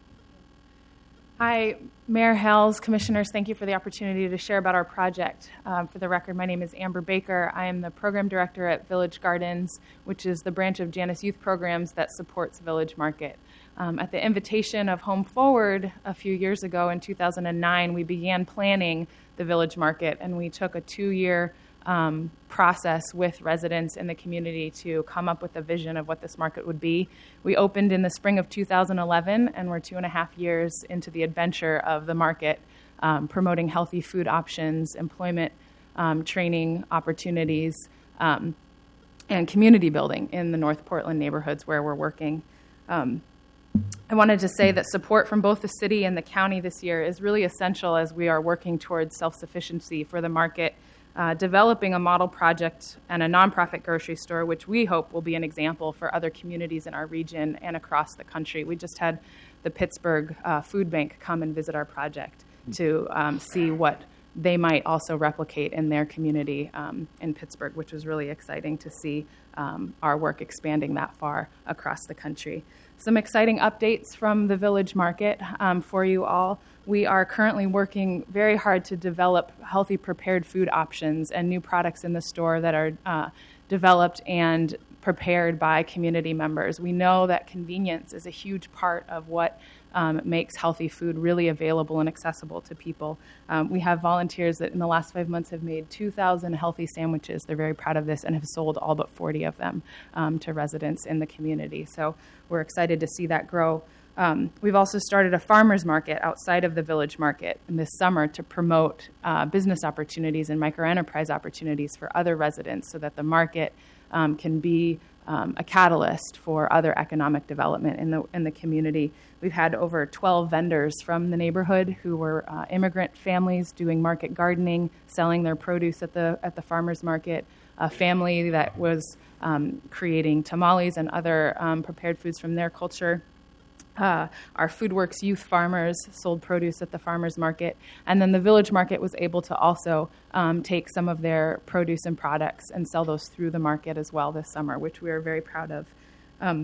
Hi, Mayor Hales, Commissioners, thank you for the opportunity to share about our project. Um, for the record, my name is Amber Baker. I am the program director at Village Gardens, which is the branch of Janus Youth Programs that supports Village Market. Um, at the invitation of Home Forward a few years ago in two thousand nine, we began planning the Village Market, and we took a two-year Um, process with residents in the community to come up with a vision of what this market would be. We opened in the spring of two thousand eleven, and we're two and a half years into the adventure of the market, um, promoting healthy food options, employment um, training opportunities, um, and community building in the North Portland neighborhoods where we're working. Um, I wanted to say that support from both the city and the county this year is really essential as we are working towards self-sufficiency for the market. Uh, developing a model project and a nonprofit grocery store, which we hope will be an example for other communities in our region and across the country. We just had the Pittsburgh uh, Food Bank come and visit our project to um, see what they might also replicate in their community um, in Pittsburgh, which was really exciting to see um, our work expanding that far across the country. Some exciting updates from the Village Market um, for you all. We are currently working very hard to develop healthy prepared food options and new products in the store that are uh, developed and prepared by community members. We know that convenience is a huge part of what um, makes healthy food really available and accessible to people. Um, we have volunteers that in the last five months have made two thousand healthy sandwiches. They're very proud of this and have sold all but forty of them um, to residents in the community. So we're excited to see that grow. Um, we've also started a farmers market outside of the Village Market in this summer to promote uh, business opportunities and microenterprise opportunities for other residents so that the market um, can be um, a catalyst for other economic development in the in the community. We've had over twelve vendors from the neighborhood who were uh, immigrant families doing market gardening, selling their produce at the at the farmers market. A family that was um, creating tamales and other um, prepared foods from their culture. Uh, our FoodWorks youth farmers sold produce at the farmers market, and then the village market was able to also um, take some of their produce and products and sell those through the market as well this summer, which we are very proud of. Um,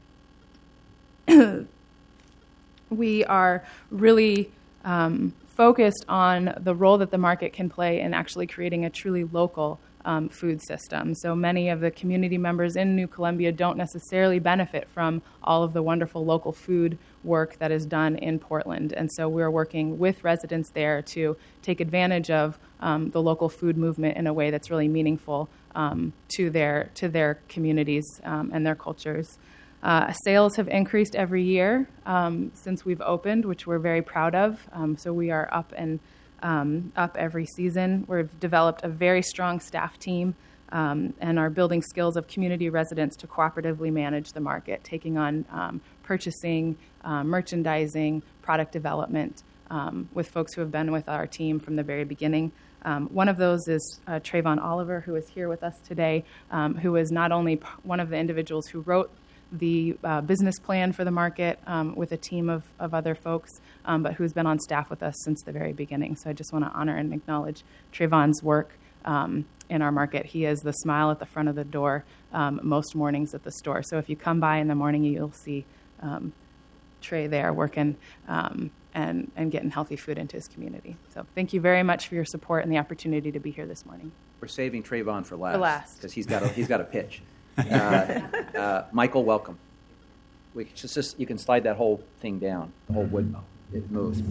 we are really um, focused on the role that the market can play in actually creating a truly local Um, food system. So many of the community members in New Columbia don't necessarily benefit from all of the wonderful local food work that is done in Portland. And so we're working with residents there to take advantage of um, the local food movement in a way that's really meaningful um, to their to their communities um, and their cultures. Uh, sales have increased every year um, since we've opened, which we're very proud of. Um, so we are up and Um, up every season. We've developed a very strong staff team um, and are building skills of community residents to cooperatively manage the market, taking on um, purchasing, uh, merchandising, product development um, with folks who have been with our team from the very beginning. Um, one of those is uh, Trayvon Oliver, who is here with us today, um, who is not only p- one of the individuals who wrote the uh, business plan for the market um, with a team of, of other folks, um, but who's been on staff with us since the very beginning. So I just want to honor and acknowledge Trayvon's work um, in our market. He is the smile at the front of the door um, most mornings at the store. So if you come by in the morning, you'll see um, Trey there working um, and, and getting healthy food into his community. So thank you very much for your support and the opportunity to be here this morning. We're saving Trayvon for last. For last. Because he's got a, he's got a pitch. Uh, uh, Michael, welcome. We can just, just you can slide that whole thing down. The whole wood, it moves.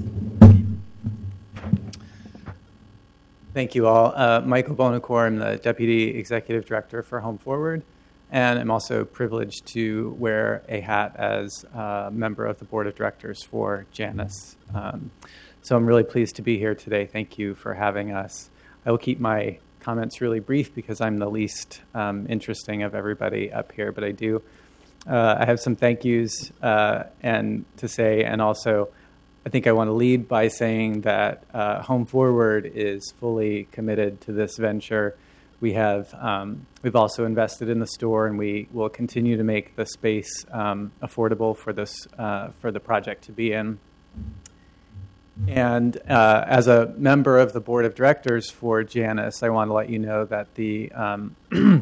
Thank you all. Uh, Michael Bonacore, I'm the Deputy Executive Director for Home Forward, and I'm also privileged to wear a hat as a member of the Board of Directors for Janus. Um, so I'm really pleased to be here today. Thank you for having us. I will keep my comments really brief because I'm the least um, interesting of everybody up here, but I do. Uh, I have some thank yous uh, and to say, and also I think I want to lead by saying that uh, Home Forward is fully committed to this venture. We have um, we've also invested in the store, and we will continue to make the space um, affordable for this uh, for the project to be in. And uh, as a member of the board of directors for Janus, I want to let you know that the um,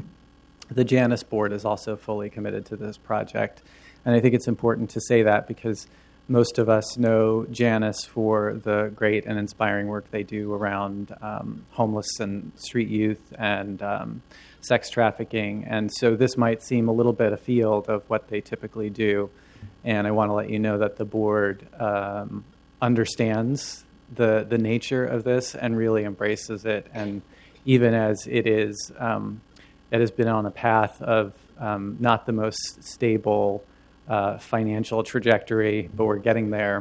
the Janus board is also fully committed to this project. And I think it's important to say that because most of us know Janus for the great and inspiring work they do around um, homeless and street youth and um, sex trafficking. And so this might seem a little bit afield of what they typically do. And I want to let you know that the board um, understands the the nature of this and really embraces it. And even as it is, um, it has been on a path of um, not the most stable uh, financial trajectory, but we're getting there.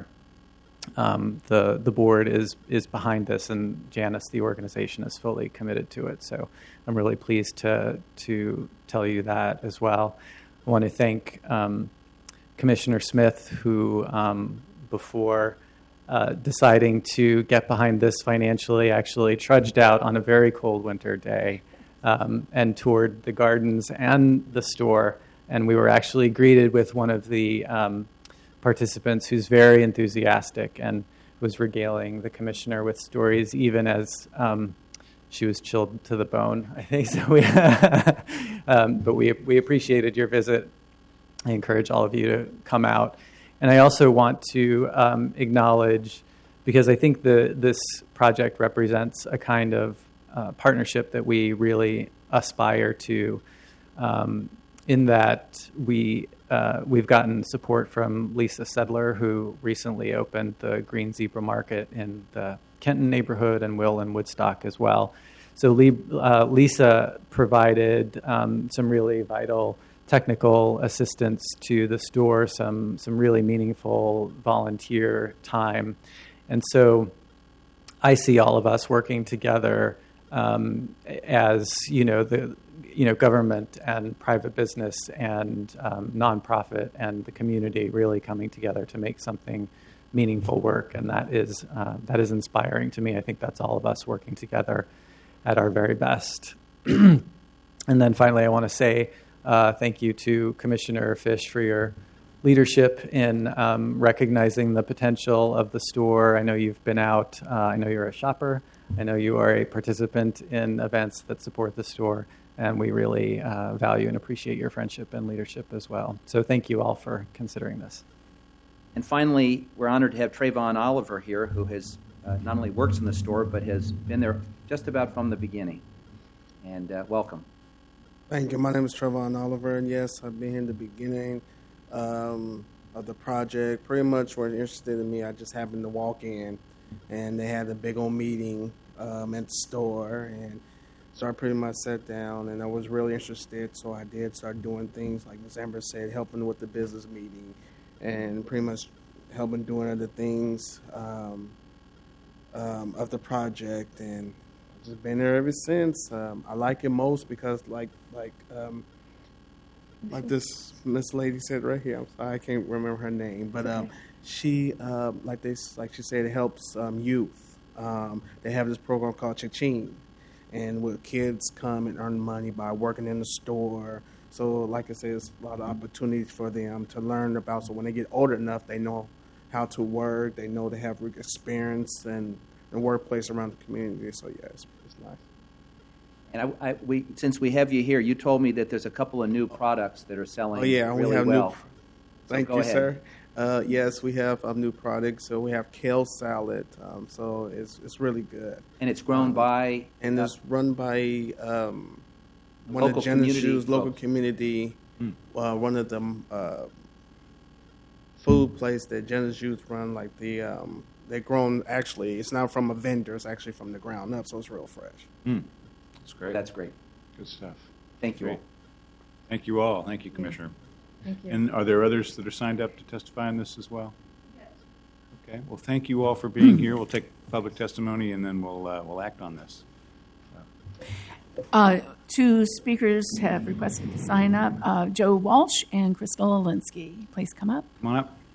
Um, the the board is is behind this, and Janus, the organization, is fully committed to it. So I'm really pleased to to tell you that as well. I want to thank um, Commissioner Smith, who um, before Uh, deciding to get behind this financially, actually trudged out on a very cold winter day um, and toured the gardens and the store. And we were actually greeted with one of the um, participants who's very enthusiastic and was regaling the commissioner with stories, even as um, she was chilled to the bone, I think. So we, um, but we we appreciated your visit. I encourage all of you to come out. And I also want to um, acknowledge, because I think the this project represents a kind of uh, partnership that we really aspire to, um, in that we, uh, we've gotten support from Lisa Sedler, who recently opened the Green Zebra Market in the Kenton neighborhood, and Will in Woodstock as well. So uh, Lisa provided um, some really vital technical assistance to the store, some some really meaningful volunteer time. And so I see all of us working together um, as, you know, the you know, government and private business and um, nonprofit and the community really coming together to make something meaningful work, and that is uh, that is inspiring to me. I think that's all of us working together at our very best. And then finally, I want to say uh, thank you to Commissioner Fish for your leadership in um, recognizing the potential of the store. I know you've been out. Uh, I know you're a shopper. I know you are a participant in events that support the store, and we really uh, value and appreciate your friendship and leadership as well. So thank you all for considering this. And finally, we're honored to have Trayvon Oliver here, who has uh, not only works in the store, but has been there just about from the beginning. And uh, welcome. Thank you. My name is Trayvon Oliver, and yes, I've been here in the beginning um, of the project. Pretty much were interested in me. I just happened to walk in, and they had a big old meeting um, at the store, and so I pretty much sat down, and I was really interested, so I did start doing things, like Miz Amber said, helping with the business meeting, and pretty much helping doing other things um, um, of the project, and I've just been there ever since. Um, I like it most because, like, like, um, like this Miss Lady said right here. I'm sorry, I can't remember her name, but um, she, uh, like they, like she said, it helps um, youth. Um, they have this program called Cha-Ching, and where kids come and earn money by working in the store. So, like I said, it's a lot of opportunities for them to learn about. So when they get older enough, they know how to work. They know they have experience in the workplace around the community. So, yeah, it's, it's nice. And I, I, we, since we have you here, you told me that there's a couple of new products that are selling oh, yeah, really we have well. New, thank so you, ahead. sir. Uh, yes, we have um, new products. So we have kale salad. Um, so it's it's really good. And it's grown um, by? And uh, it's run by um, one local of Genesue's local folks. community. Hmm. Uh, one of them uh, food place that Genesue's run. Like the um, they're grown. Actually, it's not from a vendor. It's actually from the ground up. So it's real fresh. Hmm. That's great. That's great. Good stuff. Thank you great. all. Thank you all. Thank you, Commissioner. Thank you. And are there others that are signed up to testify on this as well? Yes. Okay. Well, thank you all for being here. We'll take public testimony, and then we'll uh, we'll act on this. Uh, two speakers have requested to sign up, uh, Joe Walsh and Crystal Olinsky. Please come up. Come on up.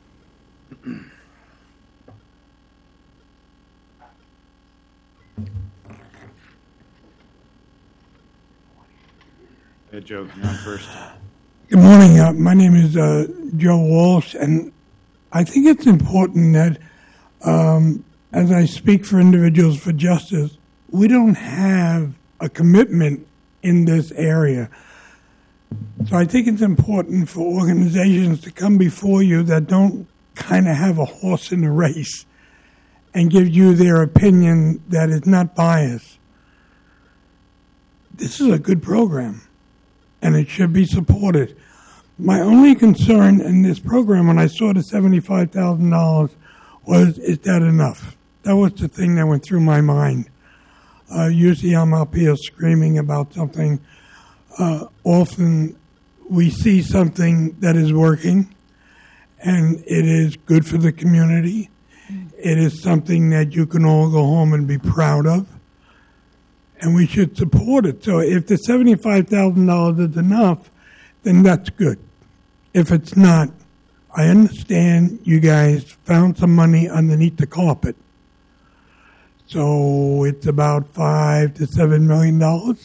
Hey, Joe, you're on first. Good morning. Uh, my name is uh, Joe Walsh, and I think it's important that um, as I speak for Individuals for Justice, we don't have a commitment in this area. So I think it's important for organizations to come before you that don't kind of have a horse in the race and give you their opinion that is not biased. This is a good program, and it should be supported. My only concern in this program when I saw the seventy-five thousand dollars was, is that enough? That was the thing that went through my mind. Uh, usually I'm up here screaming about something. Uh, often we see something that is working, and it is good for the community. It is something that you can all go home and be proud of, and we should support it. So if the seventy-five thousand dollars is enough, then that's good. If it's not, I understand you guys found some money underneath the carpet. So it's about five to seven million dollars.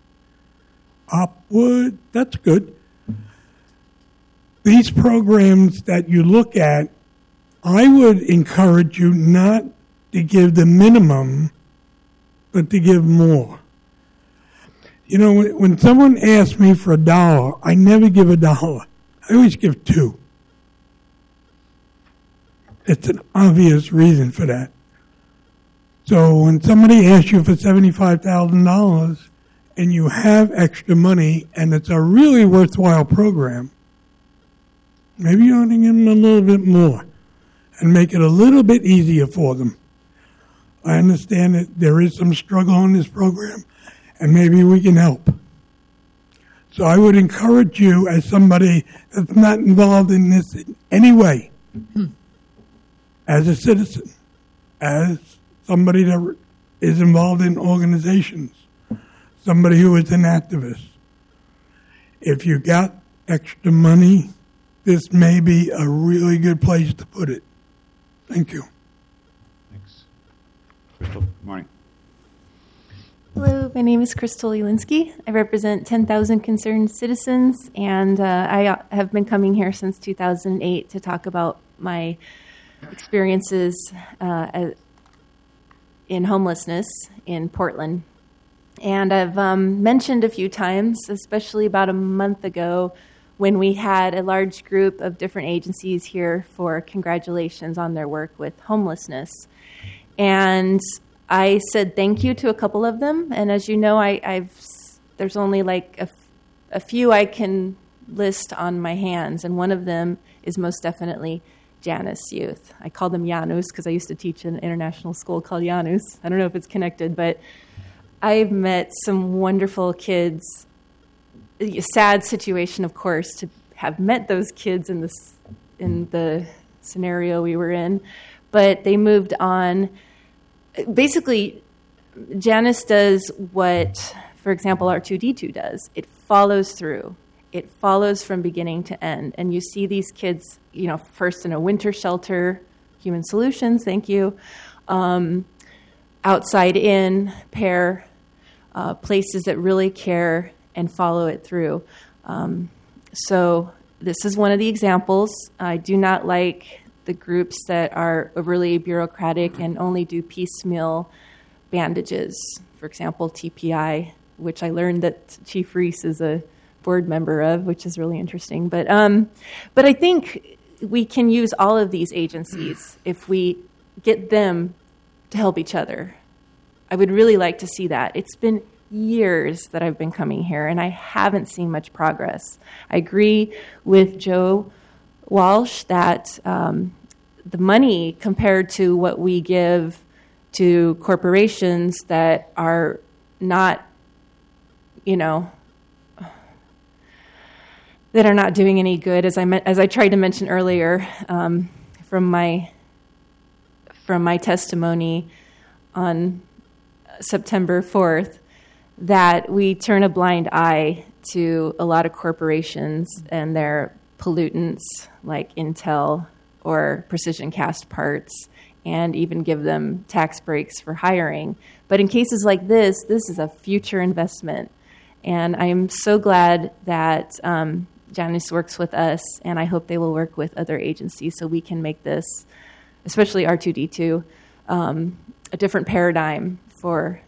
Upward, that's good. These programs that you look at, I would encourage you not to give the minimum, but to give more. You know, when, when someone asks me for a dollar, I never give a dollar. I always give two. It's an obvious reason for that. So when somebody asks you for seventy-five thousand dollars and you have extra money and it's a really worthwhile program, maybe you ought to give them a little bit more and make it a little bit easier for them. I understand that there is some struggle in this program, and maybe we can help. So I would encourage you, as somebody that's not involved in this in any way, as a citizen, as somebody that is involved in organizations, somebody who is an activist, if you got extra money, this may be a really good place to put it. Thank you. Thanks. Crystal, good morning. Hello, my name is Crystal Ulinski. I represent ten thousand Concerned Citizens, and uh, I have been coming here since two thousand eight to talk about my experiences uh, in homelessness in Portland. And I've um, mentioned a few times, especially about a month ago, when we had a large group of different agencies here for congratulations on their work with homelessness. And I said thank you to a couple of them, and as you know, I, I've there's only like a, a few I can list on my hands, and one of them is most definitely Janus Youth. I call them Janus because I used to teach in an international school called Janus. I don't know if it's connected, but I've met some wonderful kids. A sad situation, of course, to have met those kids in this in the scenario we were in, but they moved on. Basically, Janus does what, for example, R two D two does. It follows through. It follows from beginning to end. And you see these kids, you know, first in a winter shelter, Human Solutions, thank you, um, outside in, pair, uh, places that really care and follow it through. Um, so this is one of the examples. I do not like the groups that are overly bureaucratic and only do piecemeal bandages. For example, T P I, which I learned that Chief Reese is a board member of, which is really interesting. But um, but I think we can use all of these agencies if we get them to help each other. I would really like to see that. It's been years that I've been coming here, and I haven't seen much progress. I agree with Joe Walsh that um, the money compared to what we give to corporations that are not, you know, that are not doing any good, as I me- as I tried to mention earlier um, from my from my testimony on September fourth, that we turn a blind eye to a lot of corporations and their pollutants like Intel or Precision Cast Parts, and even give them tax breaks for hiring. But in cases like this, this is a future investment. And I am so glad that um, Janus works with us, and I hope they will work with other agencies so we can make this, especially R two D two, um, a different paradigm for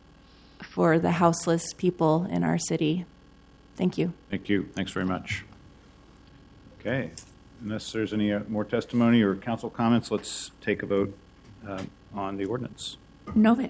for the houseless people in our city. Thank you. Thank you. Thanks very much. Okay. Unless there's any uh, more testimony or council comments, let's take a vote uh, on the ordinance. Novick.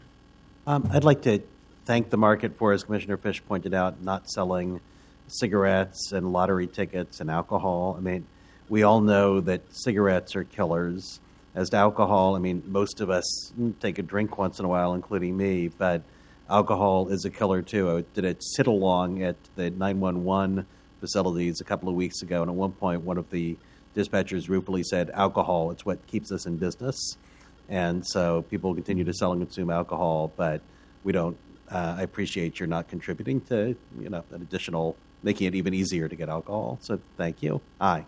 Um, I'd like to thank the market for, as Commissioner Fish pointed out, not selling cigarettes and lottery tickets and alcohol. I mean, we all know that cigarettes are killers. As to alcohol, I mean, most of us take a drink once in a while, including me, but alcohol is a killer too. I did a sit-along at the nine one one facilities a couple of weeks ago, and at one point one of the dispatchers ruefully said, alcohol, it's what keeps us in business. And so people continue to sell and consume alcohol, but we don't, uh, I appreciate you're not contributing to, you know, an additional, making it even easier to get alcohol. So thank you. Aye.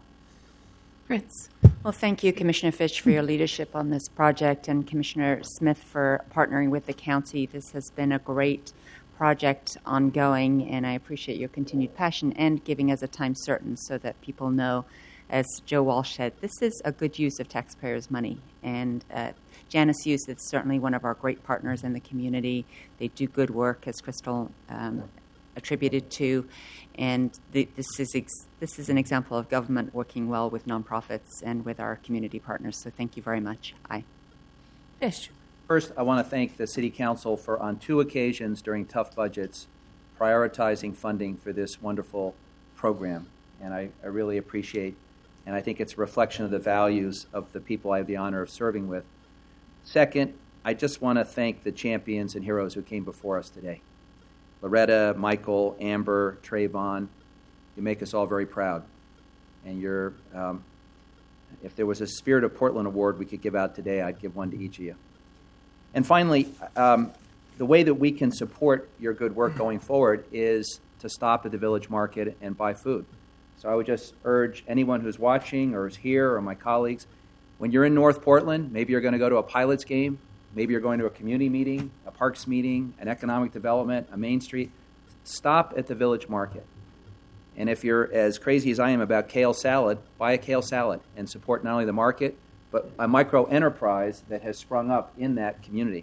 Fritz. Well, thank you, Commissioner Fish, for your leadership on this project, and Commissioner Smith for partnering with the county. This has been a great project ongoing, and I appreciate your continued passion and giving us a time certain so that people know, as Joe Walsh said, this is a good use of taxpayers' money. And uh, Janus Youth is certainly one of our great partners in the community. They do good work, as Crystal um, attributed to, and the, this is ex- this is an example of government working well with nonprofits and with our community partners. So thank you very much. Aye. Fish. First, I want to thank the City Council for, on two occasions during tough budgets, prioritizing funding for this wonderful program. And I, I really appreciate, and I think it's a reflection of the values of the people I have the honor of serving with. Second, I just want to thank the champions and heroes who came before us today. Loretta, Michael, Amber, Trayvon, you make us all very proud. And you're, um, if there was a Spirit of Portland award we could give out today, I'd give one to each of you. And finally, um, the way that we can support your good work going forward is to stop at the Village Market and buy food. So I would just urge anyone who's watching or is here or my colleagues, when you're in North Portland, maybe you're going to go to a Pilots game, maybe you're going to a community meeting, a parks meeting, an economic development, a Main Street, stop at the Village Market. And if you're as crazy as I am about kale salad, buy a kale salad and support not only the market, but a micro enterprise that has sprung up in that community.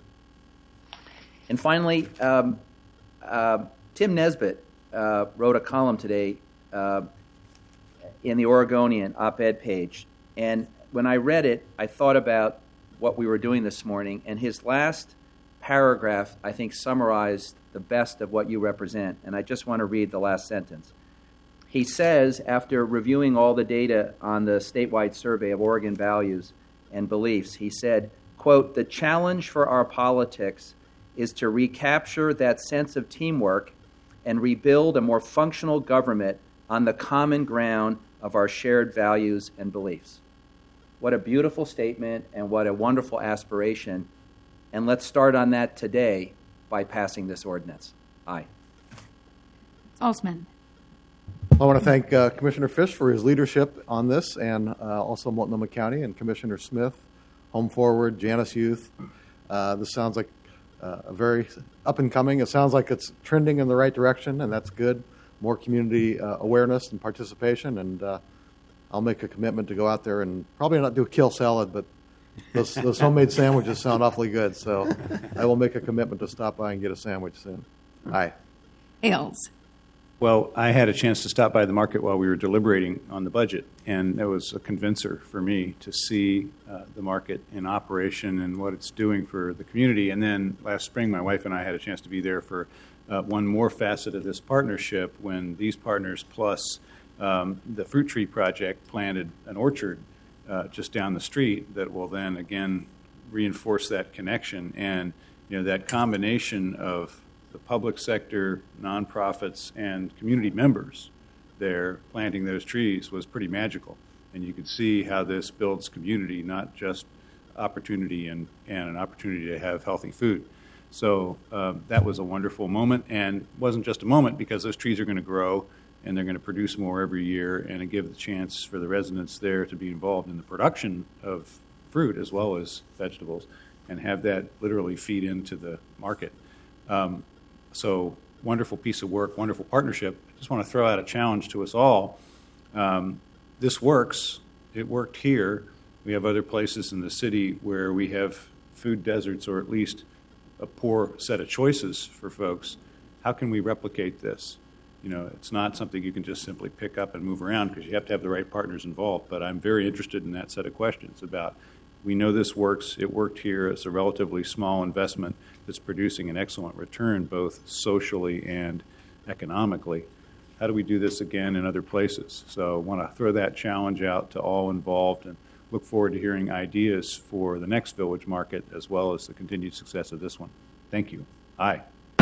And finally, um, uh, Tim Nesbitt uh, wrote a column today uh, in the Oregonian op-ed page. And when I read it, I thought about what we were doing this morning, and his last paragraph, I think, summarized the best of what you represent. And I just want to read the last sentence. He says, after reviewing all the data on the statewide survey of Oregon values and beliefs, he said, quote, "The challenge for our politics is to recapture that sense of teamwork and rebuild a more functional government on the common ground of our shared values and beliefs." What a beautiful statement and what a wonderful aspiration. And let's start on that today by passing this ordinance. Aye. Salzman. I want to thank uh, Commissioner Fish for his leadership on this, and uh, also Multnomah County and Commissioner Smith, Home Forward, Janus Youth. Uh, this sounds like uh, a very up and coming. It sounds like it's trending in the right direction, and that's good. More community uh, awareness and participation, and uh, I'll make a commitment to go out there and probably not do a kale salad, but those, those homemade sandwiches sound awfully good, so I will make a commitment to stop by and get a sandwich soon. Aye. Ailes. Well, I had a chance to stop by the market while we were deliberating on the budget, and it was a convincer for me to see uh, the market in operation and what it's doing for the community. And then last spring, my wife and I had a chance to be there for uh, one more facet of this partnership when these partners plus um, the Fruit Tree Project planted an orchard uh, just down the street that will then, again, reinforce that connection. And, you know, that combination of the public sector, nonprofits, and community members there planting those trees was pretty magical. And you could see how this builds community, not just opportunity and, and an opportunity to have healthy food. So um, that was a wonderful moment, and it wasn't just a moment because those trees are going to grow and they're going to produce more every year, and it gives the chance for the residents there to be involved in the production of fruit as well as vegetables and have that literally feed into the market. Um, So wonderful piece of work, wonderful partnership. I just want to throw out a challenge to us all. Um, this works. It worked here. We have other places in the city where we have food deserts or at least a poor set of choices for folks. How can we replicate this? You know, it's not something you can just simply pick up and move around because you have to have the right partners involved. But I'm very interested in that set of questions about, we know this works. It worked here. It's a relatively small investment that's producing an excellent return both socially and economically. How do we do this again in other places? So I want to throw that challenge out to all involved and look forward to hearing ideas for the next Village Market as well as the continued success of this one. Thank you. Aye.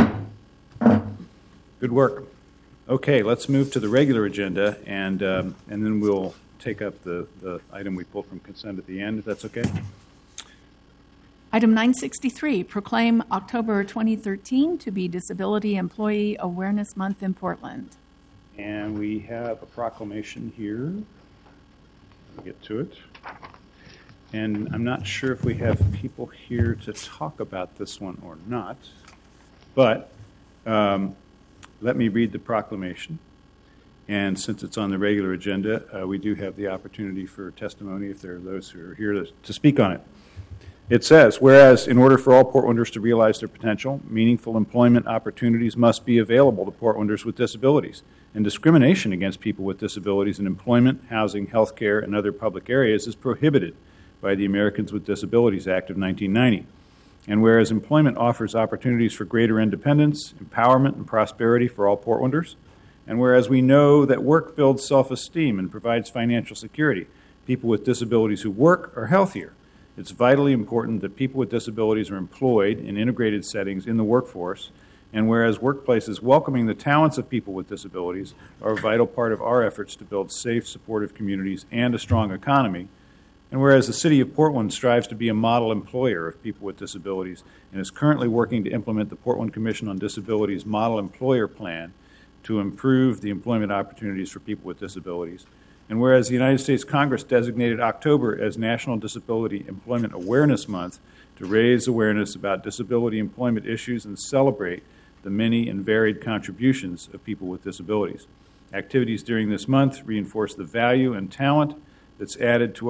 Good work. Okay, let's move to the regular agenda, and um, and then we'll take up the, the item we pulled from consent at the end, if that's okay. Item nine sixty-three, proclaim October twenty thirteen to be Disability Employee Awareness Month in Portland. And we have a proclamation here. We'll get to it. And I'm not sure if we have people here to talk about this one or not, but um, let me read the proclamation. And since it's on the regular agenda, uh, we do have the opportunity for testimony if there are those who are here to, to speak on it. It says, whereas in order for all Portlanders to realize their potential, meaningful employment opportunities must be available to Portlanders with disabilities, and discrimination against people with disabilities in employment, housing, health care, and other public areas is prohibited by the Americans with Disabilities Act of nineteen ninety. And whereas employment offers opportunities for greater independence, empowerment, and prosperity for all Portlanders, and whereas we know that work builds self-esteem and provides financial security, people with disabilities who work are healthier. It's vitally important that people with disabilities are employed in integrated settings in the workforce, and whereas workplaces welcoming the talents of people with disabilities are a vital part of our efforts to build safe, supportive communities and a strong economy, and whereas the City of Portland strives to be a model employer of people with disabilities and is currently working to implement the Portland Commission on Disabilities Model Employer Plan, to improve the employment opportunities for people with disabilities. And whereas the United States Congress designated October as National Disability Employment Awareness Month to raise awareness about disability employment issues and celebrate the many and varied contributions of people with disabilities. Activities during this month reinforce the value and talent that's added to